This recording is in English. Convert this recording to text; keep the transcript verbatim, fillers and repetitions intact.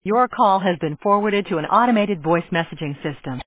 Your call has been forwarded to an automated voice messaging system.